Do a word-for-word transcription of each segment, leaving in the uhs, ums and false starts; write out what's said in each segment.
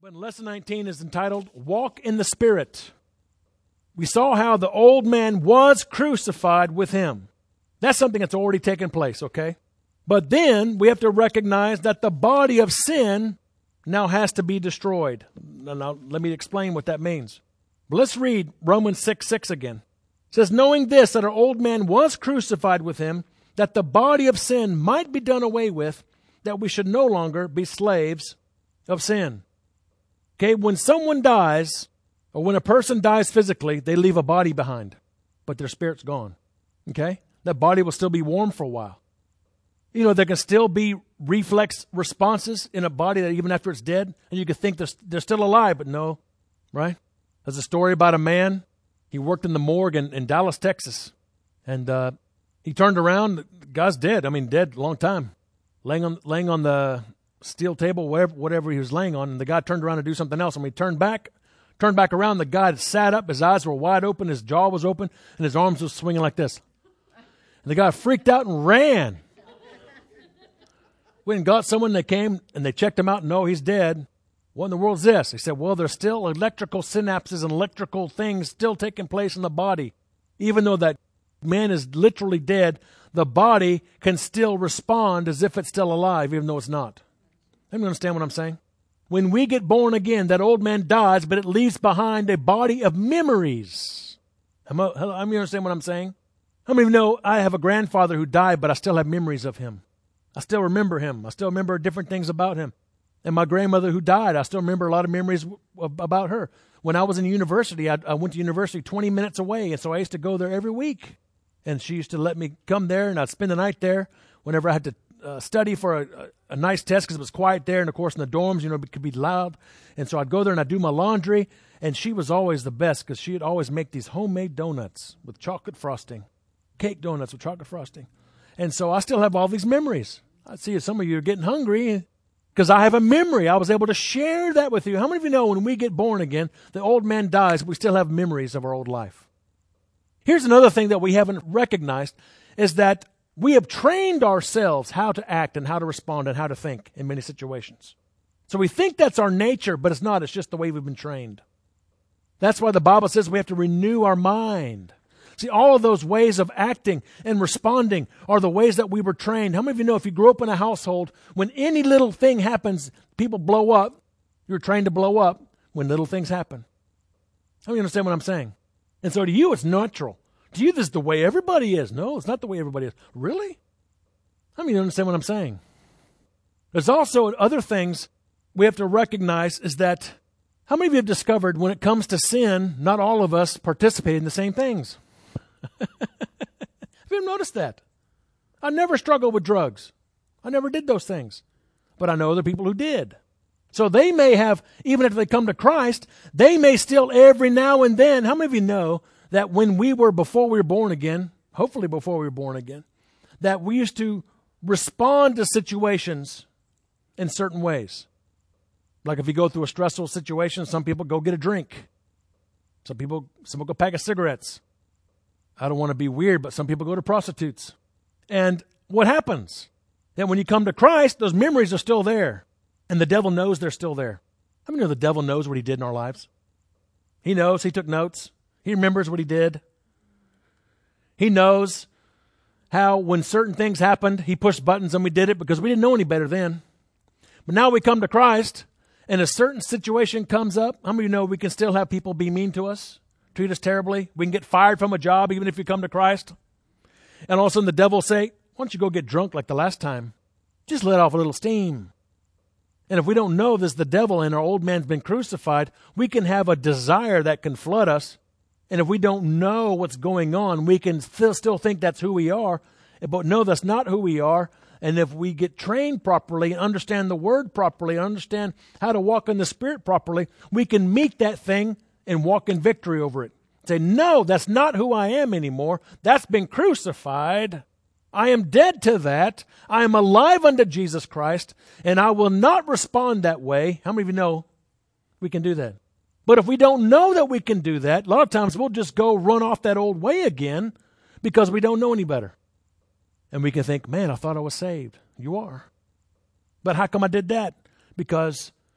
But lesson nineteen is entitled, Walk in the Spirit. We saw how the old man was crucified with him. That's something that's already taken place, okay? But then we have to recognize that the body of sin now has to be destroyed. Now, let me explain what that means. But let's read Romans six six again. It says, knowing this, that our old man was crucified with him, that the body of sin might be done away with, that we should no longer be slaves of sin. Okay, when someone dies, or when a person dies physically, they leave a body behind, but their spirit's gone. Okay? That body will still be warm for a while. You know, there can still be reflex responses in a body that even after it's dead, and you can think they're, they're still alive, but no, right? There's a story about a man. He worked in the morgue in, in Dallas, Texas, and uh, he turned around. The guy's dead. I mean, dead a long time, laying on laying on the steel table, whatever, whatever he was laying on, and the guy turned around to do something else. And when he turned back, turned back around, the guy had sat up. His eyes were wide open, his jaw was open, and his arms were swinging like this. And the guy freaked out and ran. Went and got someone. They came and they checked him out. And no, he's dead. What in the world is this? He said, well, there's still electrical synapses and electrical things still taking place in the body. Even though that man is literally dead, the body can still respond as if it's still alive, even though it's not. Let me understand what I'm saying. When we get born again, that old man dies, but it leaves behind a body of memories. Am I, hello, you understand what I'm saying? How many of you know I have a grandfather who died, but I still have memories of him? I still remember him. I still remember different things about him. And my grandmother who died, I still remember a lot of memories about her. When I was in university, I, I went to university twenty minutes away, and so I used to go there every week. And she used to let me come there, and I'd spend the night there whenever I had to uh, study for a, a, a nice test because it was quiet there. And, of course, in the dorms, you know, it could be loud. And so I'd go there, and I'd do my laundry. And she was always the best because she'd always make these homemade donuts with chocolate frosting, cake donuts with chocolate frosting. And so I still have all these memories. I see some of you are getting hungry because I have a memory. I was able to share that with you. How many of you know when we get born again, the old man dies, but we still have memories of our old life? Here's another thing that we haven't recognized is that we have trained ourselves how to act and how to respond and how to think in many situations. So we think that's our nature, but it's not. It's just the way we've been trained. That's why the Bible says we have to renew our mind. See, all of those ways of acting and responding are the ways that we were trained. How many of you know if you grew up in a household, when any little thing happens, people blow up, you're trained to blow up when little things happen? How many understand what I'm saying? And so to you, it's natural. To you, this is the way everybody is. No, it's not the way everybody is. Really? How many understand what I'm saying? There's also other things we have to recognize is that how many of you have discovered when it comes to sin, not all of us participate in the same things? Have you noticed that? I never struggled with drugs. I never did those things. But I know other people who did. So they may have, even if they come to Christ, they may still every now and then. How many of you know that when we were, before we were born again, hopefully before we were born again, that we used to respond to situations in certain ways? Like if you go through a stressful situation, some people go get a drink. Some people, some people go pack of cigarettes. I don't want to be weird, but some people go to prostitutes. And what happens? That when you come to Christ, those memories are still there. And the devil knows they're still there. How many know the devil knows what he did in our lives? He knows. He took notes. He remembers what he did. He knows how when certain things happened, he pushed buttons and we did it because we didn't know any better then. But now we come to Christ and a certain situation comes up. How many of you know we can still have people be mean to us? Treat us terribly. We can get fired from a job even if you come to Christ. And all of a sudden the devil will say, why don't you go get drunk like the last time? Just let off a little steam. And if we don't know this, the devil and our old man's been crucified, we can have a desire that can flood us. And if we don't know what's going on, we can still, still think that's who we are. But no, that's not who we are. And if we get trained properly and understand the word properly, and understand how to walk in the Spirit properly, we can meet that thing and walk in victory over it. Say, no, that's not who I am anymore. That's been crucified. I am dead to that. I am alive unto Jesus Christ, and I will not respond that way. How many of you know we can do that? But if we don't know that we can do that, a lot of times we'll just go run off that old way again because we don't know any better. And we can think, man, I thought I was saved. You are. But how come I did that? Because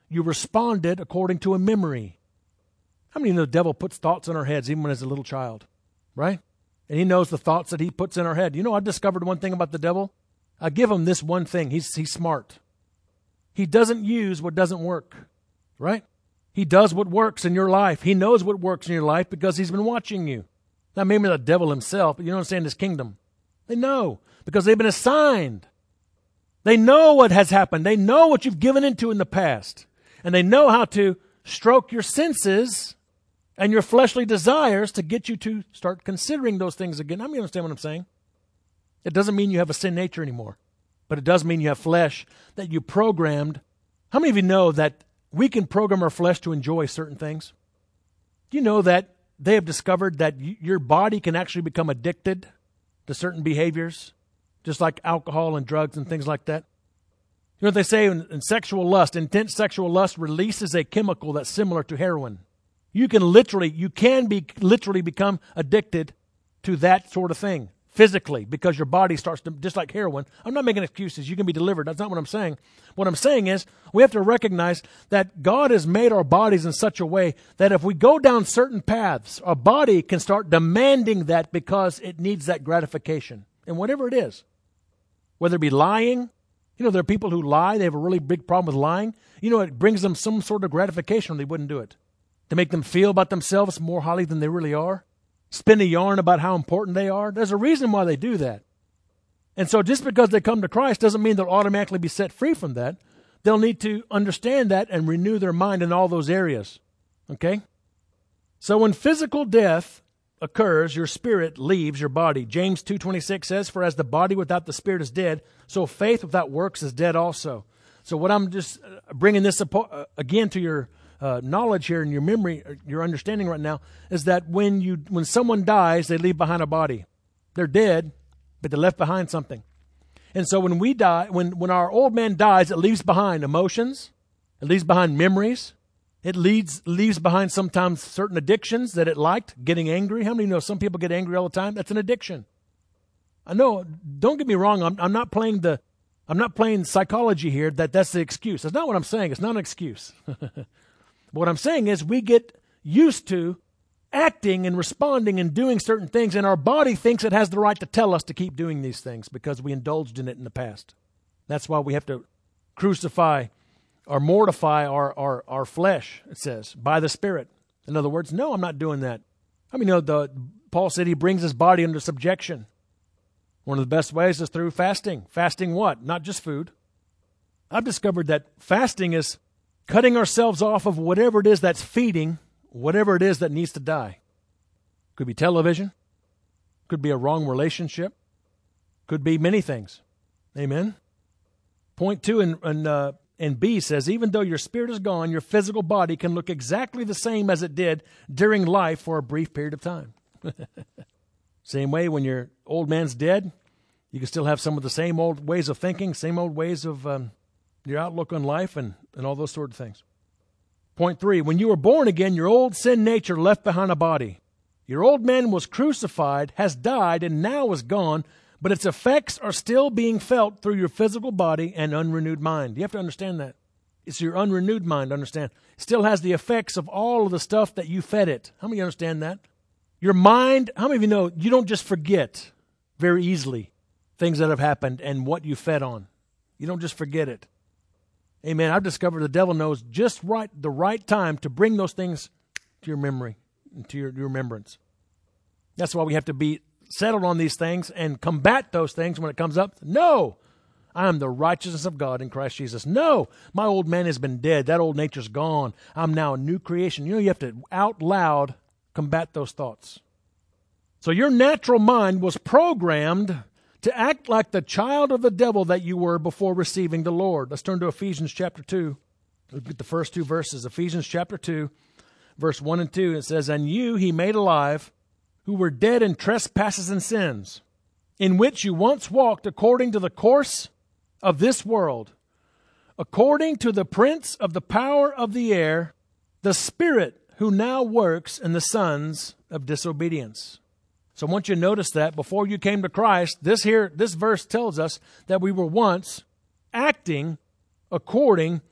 you responded according to a memory. How many know the devil puts thoughts in our heads even when as a little child, right? And he knows the thoughts that he puts in our head. You know, I discovered one thing about the devil. I give him this one thing. He's, he's smart. He doesn't use what doesn't work, right? He does what works in your life. He knows what works in your life because he's been watching you. Not maybe the devil himself, but you don't understand his kingdom. They know because they've been assigned. They know what has happened. They know what you've given into in the past. And they know how to stroke your senses and your fleshly desires to get you to start considering those things again. I mean, you understand what I'm saying? It doesn't mean you have a sin nature anymore, but it does mean you have flesh that you programmed. How many of you know that we can program our flesh to enjoy certain things? Do you know that they have discovered that y- your body can actually become addicted to certain behaviors, just like alcohol and drugs and things like that? You know what they say in, in sexual lust? Intense sexual lust releases a chemical that's similar to heroin. You can literally, you can be literally become addicted to that sort of thing physically because your body starts to, just like heroin. I'm not making excuses. You can be delivered. That's not what I'm saying. What I'm saying is we have to recognize that God has made our bodies in such a way that if we go down certain paths, our body can start demanding that because it needs that gratification. And whatever it is, whether it be lying, you know, there are people who lie. They have a really big problem with lying. You know, it brings them some sort of gratification or they wouldn't do it. To make them feel about themselves more highly than they really are. Spin a yarn about how important they are. There's a reason why they do that. And so just because they come to Christ doesn't mean they'll automatically be set free from that. They'll need to understand that and renew their mind in all those areas. Okay? So when physical death occurs, your spirit leaves your body. James two twenty-six says, "For as the body without the spirit is dead, so faith without works is dead also." So what I'm just bringing this again to your Uh, knowledge here and your memory, your understanding right now, is that when you when someone dies, they leave behind a body. They're dead, but they left behind something. And so when we die, when, when our old man dies, it leaves behind emotions, it leaves behind memories, it leaves, leaves behind sometimes certain addictions that it liked, getting angry. How many know some people get angry all the time? That's an addiction. I know, don't get me wrong, I'm, I'm not playing the, I'm not playing psychology here that that's the excuse. That's not what I'm saying. It's not an excuse. What I'm saying is we get used to acting and responding and doing certain things, and our body thinks it has the right to tell us to keep doing these things because we indulged in it in the past. That's why we have to crucify or mortify our, our, our flesh, it says, by the Spirit. In other words, no, I'm not doing that. I mean, you know, the, Paul said he brings his body under subjection. One of the best ways is through fasting. Fasting what? Not just food. I've discovered that fasting is cutting ourselves off of whatever it is that's feeding, whatever it is that needs to die. Could be television. Could be a wrong relationship. Could be many things. Amen. Point two in, in, uh, in B says, even though your spirit is gone, your physical body can look exactly the same as it did during life for a brief period of time. Same way when your old man's dead, you can still have some of the same old ways of thinking, same old ways of um, your outlook on life and, and all those sort of things. Point three, when you were born again, your old sin nature left behind a body. Your old man was crucified, has died, and now is gone, but its effects are still being felt through your physical body and unrenewed mind. You have to understand that. It's your unrenewed mind, understand. It still has the effects of all of the stuff that you fed it. How many understand that? Your mind, how many of you know you don't just forget very easily things that have happened and what you fed on? You don't just forget it. Amen. I've discovered the devil knows just right the right time to bring those things to your memory, to your, your remembrance. That's why we have to be settled on these things and combat those things when it comes up. No, I am the righteousness of God in Christ Jesus. No, my old man has been dead. That old nature's gone. I'm now a new creation. You know, you have to out loud combat those thoughts. So your natural mind was programmed to act like the child of the devil that you were before receiving the Lord. Let's turn to Ephesians chapter two. Look at the first two verses. Ephesians chapter two, verse one and two. It says, "And you he made alive, who were dead in trespasses and sins, in which you once walked according to the course of this world, according to the prince of the power of the air, the spirit who now works in the sons of disobedience." So I want you to notice that before you came to Christ, this here, this verse tells us that we were once acting according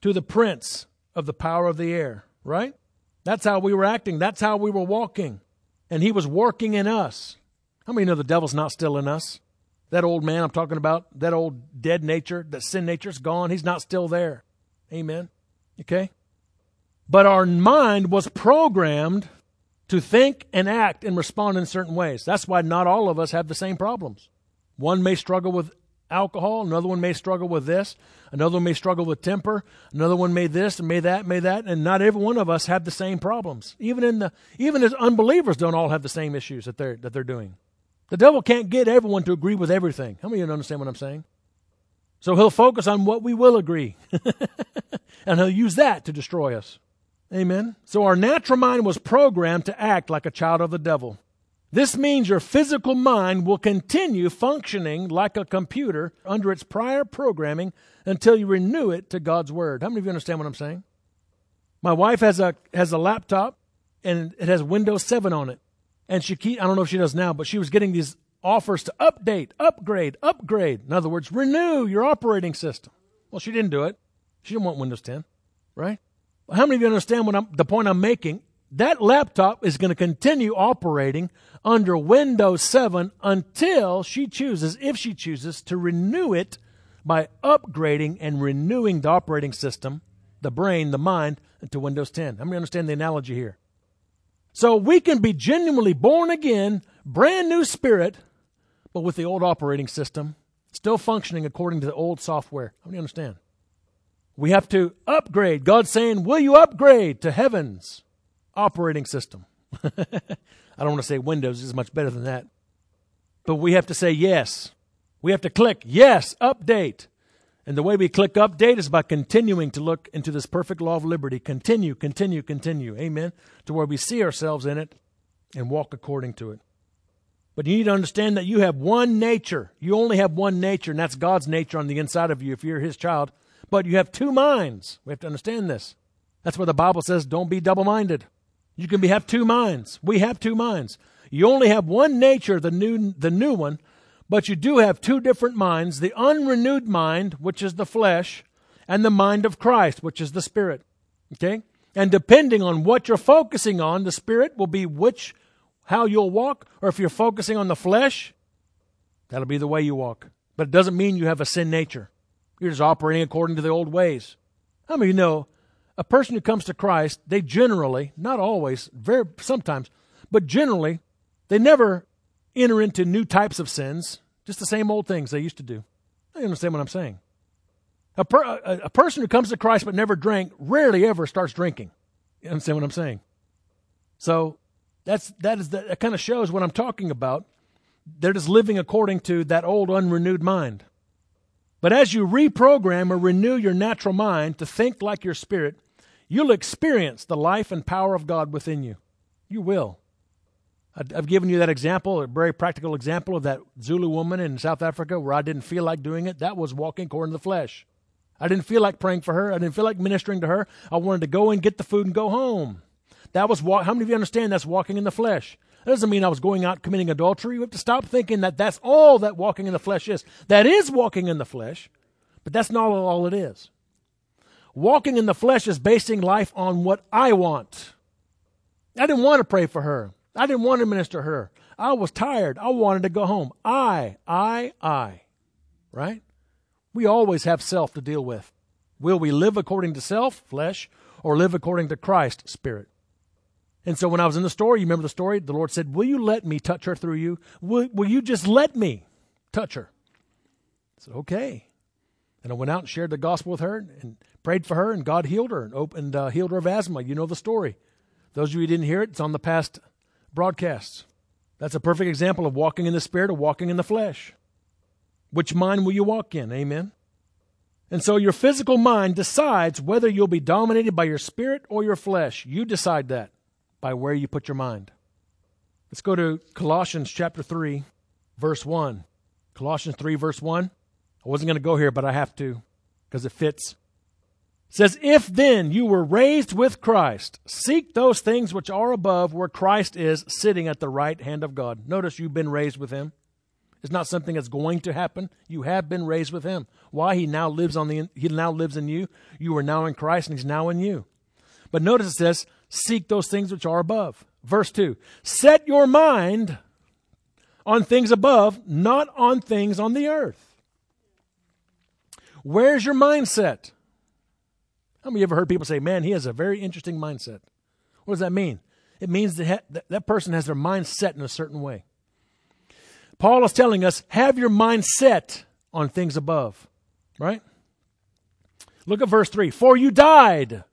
to the prince of the power of the air, right? That's how we were acting. That's how we were walking. And he was working in us. How many know the devil's not still in us? That old man I'm talking about, that old dead nature, that sin nature's gone. He's not still there. Amen. Okay? But our mind was programmed to think and act and respond in certain ways. That's why not all of us have the same problems. One may struggle with alcohol. Another one may struggle with this. Another one may struggle with temper. Another one may this and may that, may that. And not every one of us have the same problems. Even in the, even as unbelievers don't all have the same issues that they're, that they're doing. The devil can't get everyone to agree with everything. How many of you understand what I'm saying? So he'll focus on what we will agree. And he'll use that to destroy us. Amen. So our natural mind was programmed to act like a child of the devil. This means your physical mind will continue functioning like a computer under its prior programming until you renew it to God's Word. How many of you understand what I'm saying? My wife has a has a laptop, and it has Windows seven on it. And she keep, I don't know if she does now, but she was getting these offers to update, upgrade, upgrade. In other words, renew your operating system. Well, she didn't do it. She didn't want Windows ten, right? Well, how many of you understand what I'm, the point I'm making? That laptop is going to continue operating under Windows seven until she chooses, if she chooses, to renew it by upgrading and renewing the operating system, the brain, the mind, to Windows ten. How many understand the analogy here? So we can be genuinely born again, brand new spirit, but with the old operating system, still functioning according to the old software. How many understand? We have to upgrade. God's saying, will you upgrade to heaven's operating system? I don't want to say Windows is much better than that. But we have to say yes. We have to click yes, update. And the way we click update is by continuing to look into this perfect law of liberty. Continue, continue, continue. Amen. To where we see ourselves in it and walk according to it. But you need to understand that you have one nature. You only have one nature, and that's God's nature on the inside of you if you're His child. But you have two minds. We have to understand this. That's why the Bible says don't be double-minded. You can be, have two minds. We have two minds. You only have one nature, the new, the new one, but you do have two different minds, the unrenewed mind, which is the flesh, and the mind of Christ, which is the spirit. Okay? And depending on what you're focusing on, the spirit will be which, how you'll walk, or if you're focusing on the flesh, that'll be the way you walk. But it doesn't mean you have a sin nature. You're just operating according to the old ways. How many of you know a person who comes to Christ, they generally, not always, very sometimes, but generally, they never enter into new types of sins, just the same old things they used to do. I understand what I'm saying. A, per, a, a person who comes to Christ but never drank rarely ever starts drinking. You understand what I'm saying? So that's that is that, that kind of shows what I'm talking about. They're just living according to that old unrenewed mind. But as you reprogram or renew your natural mind to think like your spirit, you'll experience the life and power of God within you. You will. I've given you that example, a very practical example of that Zulu woman in South Africa where I didn't feel like doing it. That was walking according to the flesh. I didn't feel like praying for her. I didn't feel like ministering to her. I wanted to go and get the food and go home. That was walk. How many of you understand that's walking in the flesh? That doesn't mean I was going out committing adultery. You have to stop thinking that that's all that walking in the flesh is. That is walking in the flesh, but that's not all it is. Walking in the flesh is basing life on what I want. I didn't want to pray for her. I didn't want to minister to her. I was tired. I wanted to go home. I, I, I. Right? We always have self to deal with. Will we live according to self, flesh, or live according to Christ, spirit? And so when I was in the story, you remember the story? The Lord said, will you let me touch her through you? Will, will you just let me touch her? I said, okay. And I went out and shared the gospel with her and prayed for her, and God healed her and opened, uh, healed her of asthma. You know the story. Those of you who didn't hear it, it's on the past broadcasts. That's a perfect example of walking in the spirit or walking in the flesh. Which mind will you walk in? Amen. And so your physical mind decides whether you'll be dominated by your spirit or your flesh. You decide that by where you put your mind. Let's go to Colossians chapter three, verse one. Colossians three, verse one. I wasn't going to go here, but I have to because it fits. It says, if then you were raised with Christ, seek those things which are above where Christ is sitting at the right hand of God. Notice you've been raised with Him. It's not something that's going to happen. You have been raised with him. Why? He now lives on the he now lives in you. You are now in Christ, and he's now in you. But notice it says, seek those things which are above. Verse two, set your mind on things above, not on things on the earth. Where's your mindset? How many of you ever heard people say, man, he has a very interesting mindset? What does that mean? It means that ha- that person has their mind set in a certain way. Paul is telling us, have your mind set on things above, right? Look at verse three. For you died.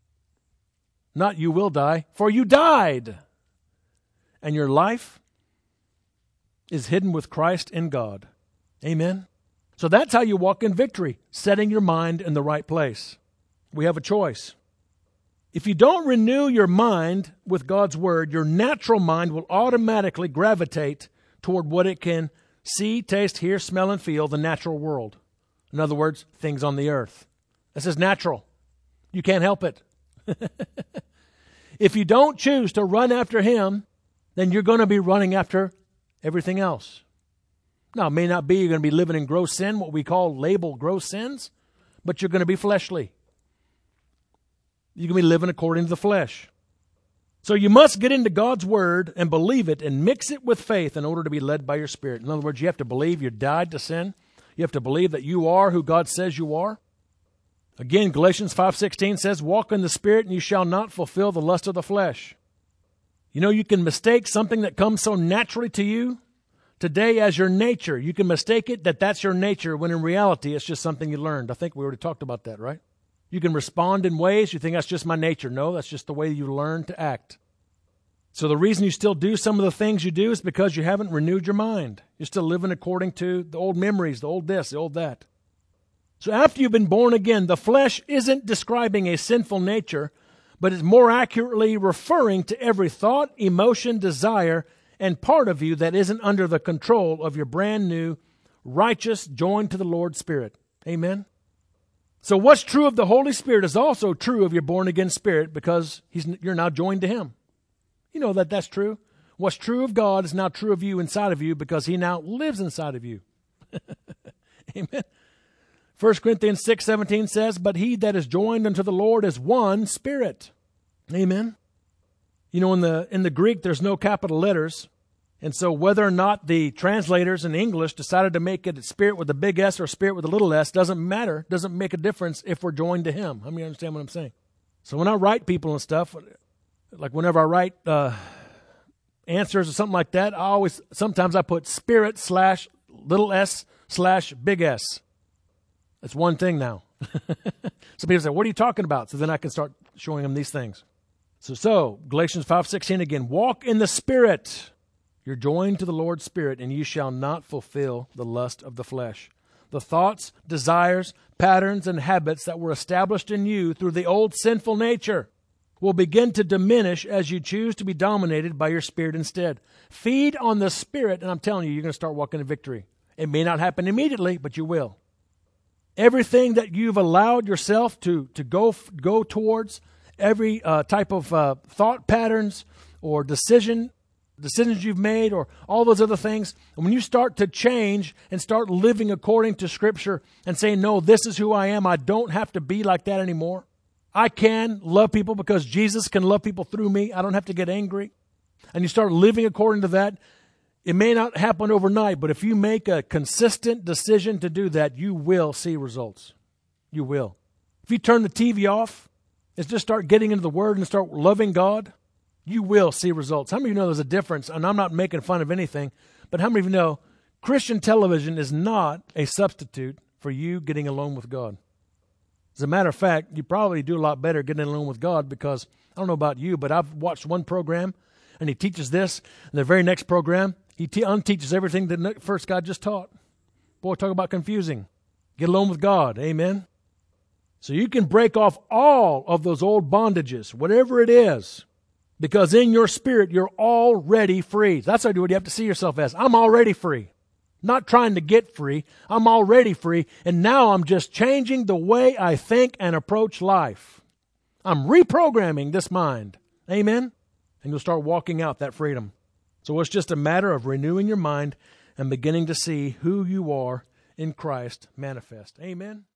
Not you will die. For you died. And your life is hidden with Christ in God. Amen. So that's how you walk in victory, setting your mind in the right place. We have a choice. If you don't renew your mind with God's word, your natural mind will automatically gravitate toward what it can see, taste, hear, smell, and feel, the natural world. In other words, things on the earth. This is natural. You can't help it. If you don't choose to run after him, then you're going to be running after everything else. Now, it may not be you're going to be living in gross sin, what we call label gross sins, but you're going to be fleshly. You're going to be living according to the flesh. So you must get into God's word and believe it and mix it with faith in order to be led by your Spirit. In other words, you have to believe you died to sin. You have to believe that you are who God says you are. Again, Galatians five sixteen says, walk in the Spirit and you shall not fulfill the lust of the flesh. You know, you can mistake something that comes so naturally to you today as your nature. You can mistake it that that's your nature when in reality it's just something you learned. I think we already talked about that, right? You can respond in ways you think that's just my nature. No, that's just the way you learn to act. So the reason you still do some of the things you do is because you haven't renewed your mind. You're still living according to the old memories, the old this, the old that. So after you've been born again, the flesh isn't describing a sinful nature, but is more accurately referring to every thought, emotion, desire, and part of you that isn't under the control of your brand new, righteous, joined to the Lord Spirit. Amen? So what's true of the Holy Spirit is also true of your born-again spirit because he's, you're now joined to him. You know that that's true. What's true of God is now true of you inside of you because he now lives inside of you. Amen. First Corinthians six seventeen says, but he that is joined unto the Lord is one spirit. Amen. You know, in the in the Greek, there's no capital letters. And so whether or not the translators in English decided to make it a spirit with a big S or a spirit with a little s doesn't matter, doesn't make a difference if we're joined to him. How many understand what I'm saying? So when I write people and stuff, like whenever I write uh, answers or something like that, I always, sometimes I put spirit slash little s slash big S. It's one thing now. So people say, what are you talking about? So then I can start showing them these things. So, so Galatians five sixteen again, walk in the Spirit. You're joined to the Lord's Spirit, and you shall not fulfill the lust of the flesh. The thoughts, desires, patterns, and habits that were established in you through the old sinful nature will begin to diminish as you choose to be dominated by your Spirit instead. Feed on the Spirit, and I'm telling you, you're going to start walking in victory. It may not happen immediately, but you will. Everything that you've allowed yourself to, to go, go towards, every uh, type of uh, thought patterns or decision decisions you've made or all those other things, and when you start to change and start living according to Scripture and saying, no, this is who I am, I don't have to be like that anymore. I can love people because Jesus can love people through me. I don't have to get angry. And you start living according to that. It may not happen overnight, but if you make a consistent decision to do that, you will see results. You will. If you turn the T V off and just start getting into the Word and start loving God, you will see results. How many of you know there's a difference? And I'm not making fun of anything, but how many of you know Christian television is not a substitute for you getting alone with God? As a matter of fact, you probably do a lot better getting alone with God because, I don't know about you, but I've watched one program and he teaches this, and the very next program, he te- unteaches everything the first guy just taught. Boy, talk about confusing. Get alone with God. Amen? So you can break off all of those old bondages, whatever it is, because in your spirit, you're already free. That's what you have to see yourself as. I'm already free. Not trying to get free. I'm already free. And now I'm just changing the way I think and approach life. I'm reprogramming this mind. Amen? And you'll start walking out that freedom. So it's just a matter of renewing your mind and beginning to see who you are in Christ manifest. Amen.